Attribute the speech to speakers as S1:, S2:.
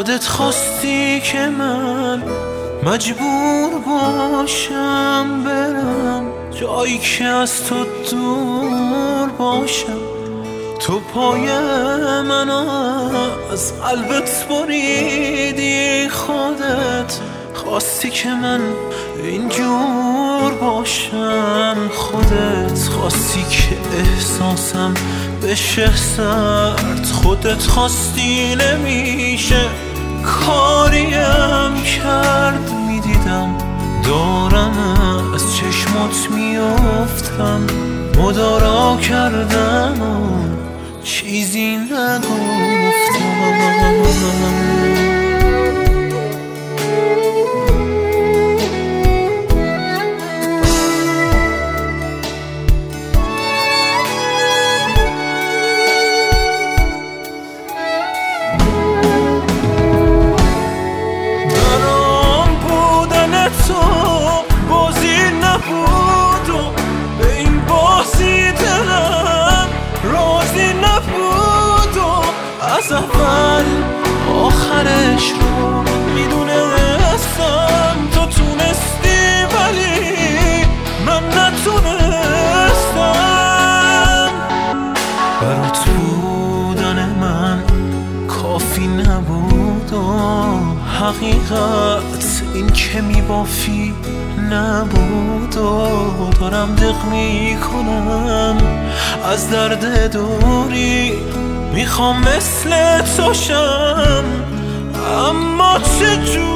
S1: خودت خواستی که من مجبور باشم برم جایی که از تو دور باشم. تو پای من از قلبت بریدی، خودت خواستی که من اینجور باشم. خودت خواستی که احساسم بشه سرد، خودت خواستی نمیشه کاریم کرد. میدیدم دارم از چشمات میافتم، مدارا کردم و چیزی نگفتم. از اول آخرش رو میدونستم، تو تونستی ولی من نتونستم. برات بودن من کافی نبود و حقیقت این که میبافی نبود و دارم دق میکنم از درد دوری. میخوام مثل تو شم اما چجور